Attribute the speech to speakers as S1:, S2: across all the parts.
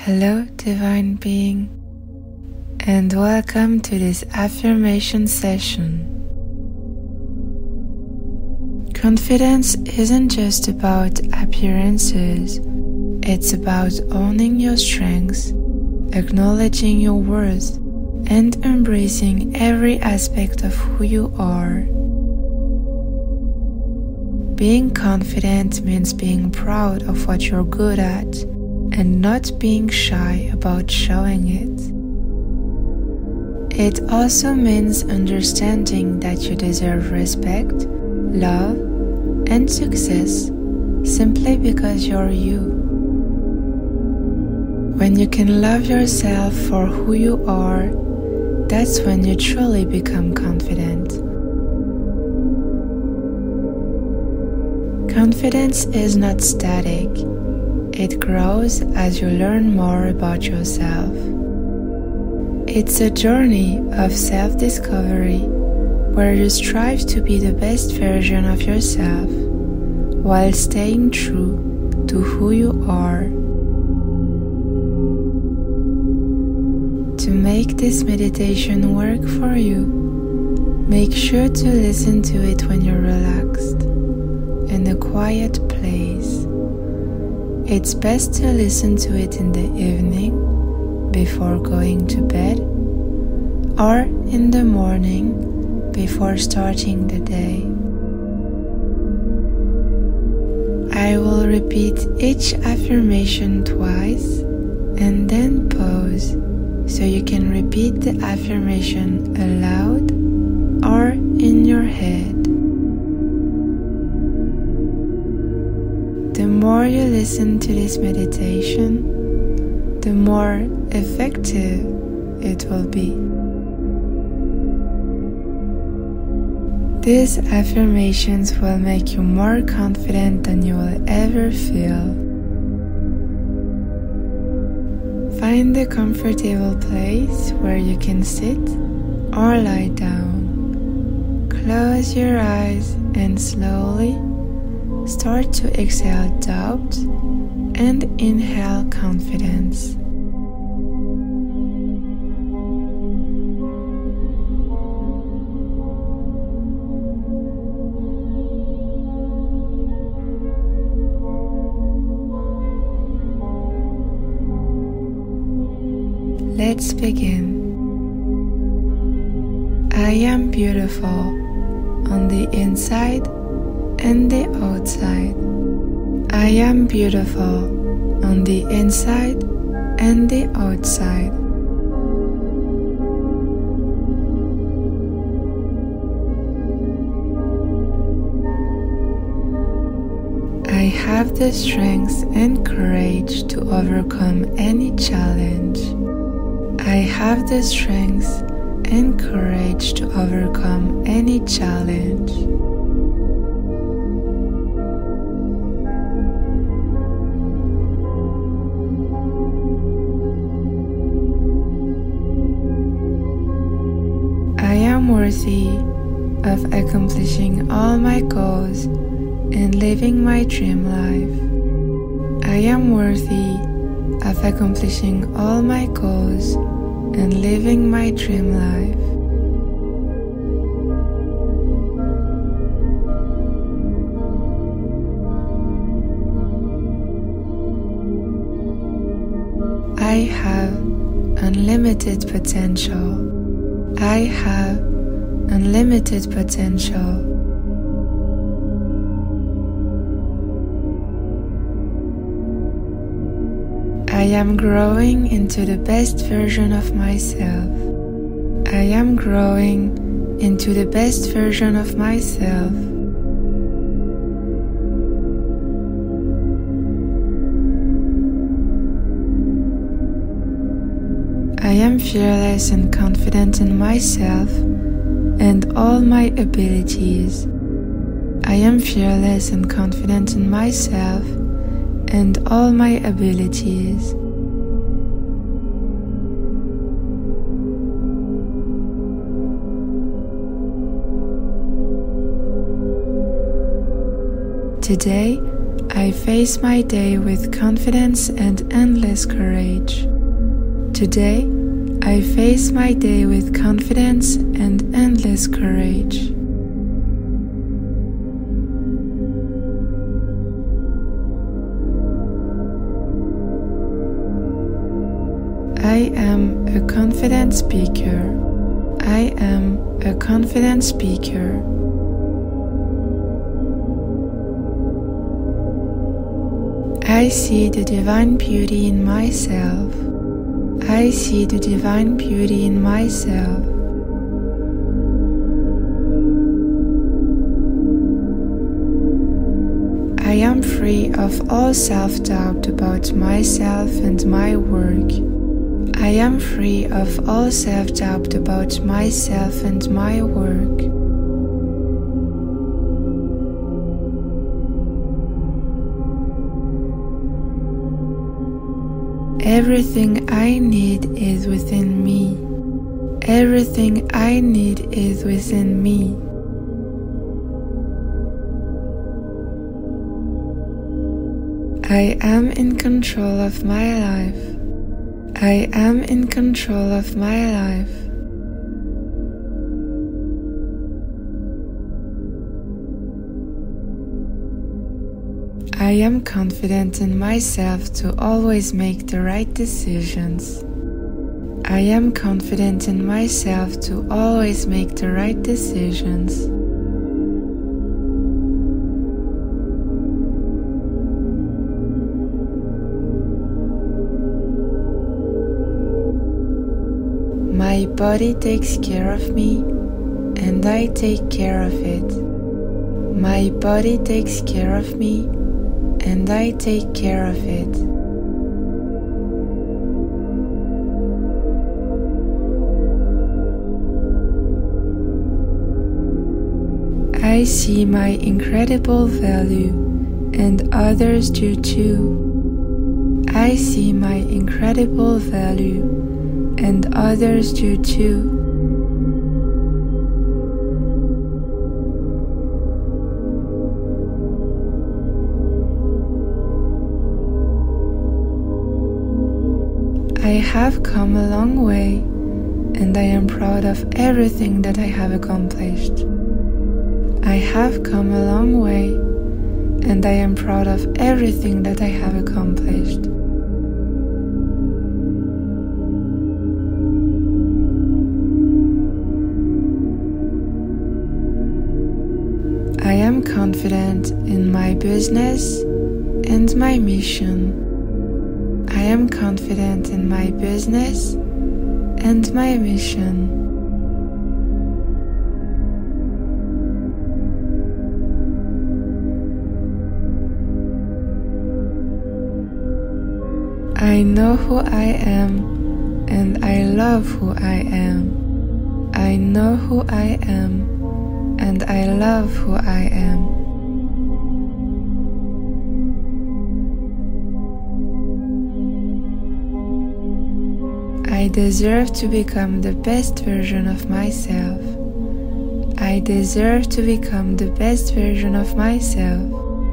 S1: Hello, Divine Being, and welcome to this affirmation session. Confidence isn't just about appearances, it's about owning your strengths, acknowledging your worth, and embracing every aspect of who you are. Being confident means being proud of what you're good at and not being shy about showing it. It also means understanding that you deserve respect, love, and success simply because you're you. When you can love yourself for who you are, that's when you truly become confident. Confidence is not static. It grows as you learn more about yourself. It's a journey of self-discovery where you strive to be the best version of yourself while staying true to who you are. To make this meditation work for you, make sure to listen to it when you're relaxed, in a quiet place. It's best to listen to it in the evening, before going to bed, or in the morning, before starting the day. I will repeat each affirmation twice and then pause so you can repeat the affirmation aloud or in your head. The more you listen to this meditation, the more effective it will be. These affirmations will make you more confident than you will ever feel. Find a comfortable place where you can sit or lie down. Close your eyes and slowly start to exhale doubt and inhale confidence. Let's begin. I am beautiful on the inside and the outside. I am beautiful on the inside and the outside. I have the strength and courage to overcome any challenge. I have the strength and courage to overcome any challenge. I am worthy of accomplishing all my goals and living my dream life. I am worthy of accomplishing all my goals and living my dream life. I have unlimited potential. I have unlimited potential. I am growing into the best version of myself. I am growing into the best version of myself. I am fearless and confident in myself and all my abilities. I am fearless and confident in myself and all my abilities. Today, I face my day with confidence and endless courage. Today, I face my day with confidence and endless courage. I am a confident speaker. I am a confident speaker. I see the divine beauty in myself. I see the divine beauty in myself. I am free of all self-doubt about myself and my work. I am free of all self-doubt about myself and my work. Everything I need is within me. Everything I need is within me. I am in control of my life. I am in control of my life. I am confident in myself to always make the right decisions. I am confident in myself to always make the right decisions. My body takes care of me, and I take care of it. My body takes care of me, and I take care of it. I see my incredible value, and others do too. I see my incredible value, and others do too. I have come a long way, and I am proud of everything that I have accomplished. I have come a long way, and I am proud of everything that I have accomplished. I am confident in my business and my mission. I am confident in my business and my mission. I know who I am, and I love who I am. I know who I am, and I love who I am. I deserve to become the best version of myself. I deserve to become the best version of myself.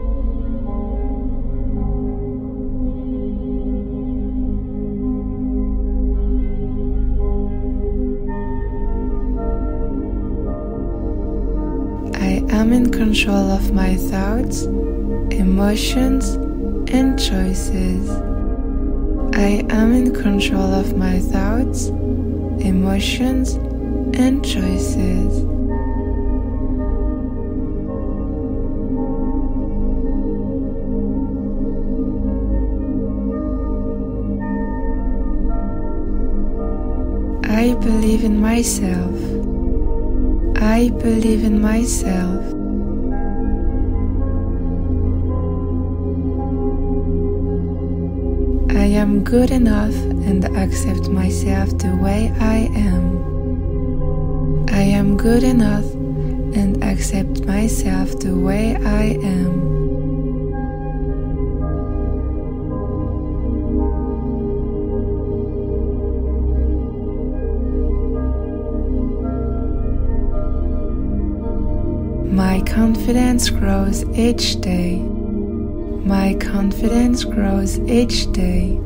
S1: I am in control of my thoughts, emotions, and choices. I am in control of my thoughts, emotions, and choices. I believe in myself. I believe in myself. I am good enough and accept myself the way I am. I am good enough and accept myself the way I am. My confidence grows each day. My confidence grows each day.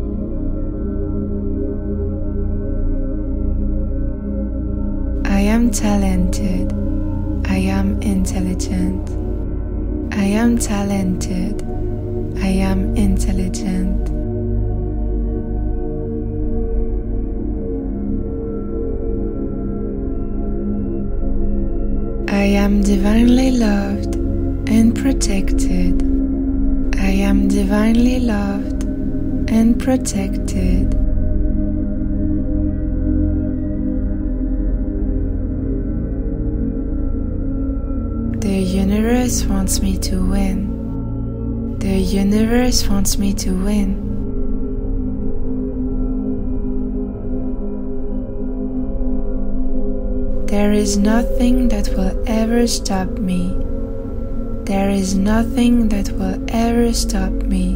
S1: I am talented. I am intelligent. I am talented. I am intelligent. I am divinely loved and protected. I am divinely loved and protected. The universe wants me to win. The universe wants me to win. There is nothing that will ever stop me. There is nothing that will ever stop me.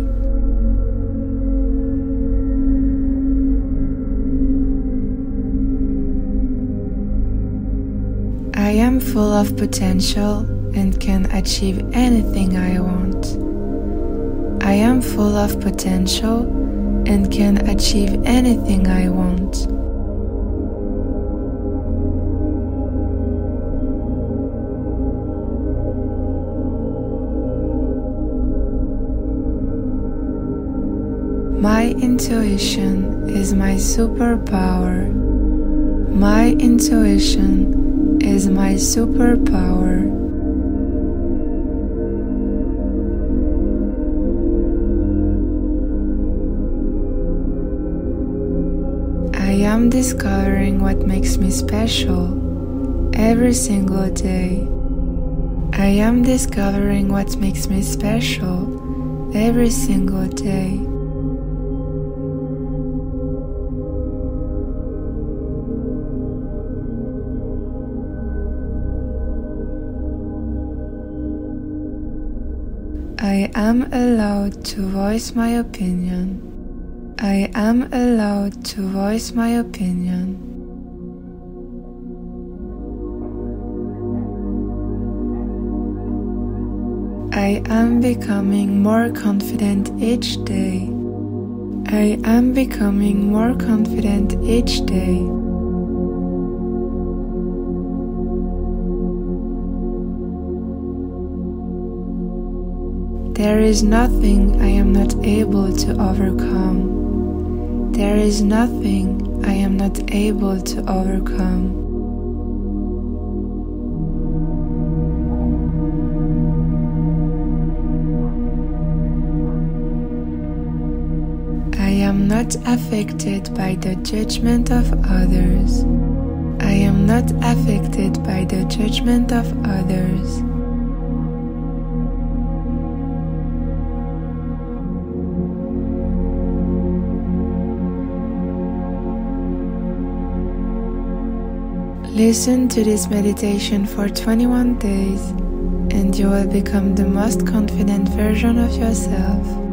S1: I am full of potential and can achieve anything I want. I am full of potential and can achieve anything I want. My intuition is my superpower. My intuition is my superpower. I am discovering what makes me special every single day. I am discovering what makes me special every single day. I am allowed to voice my opinion. I am allowed to voice my opinion. I am becoming more confident each day. I am becoming more confident each day. There is nothing I am not able to overcome. There is nothing I am not able to overcome. I am not affected by the judgment of others. I am not affected by the judgment of others. Listen to this meditation for 21 days and you will become the most confident version of yourself.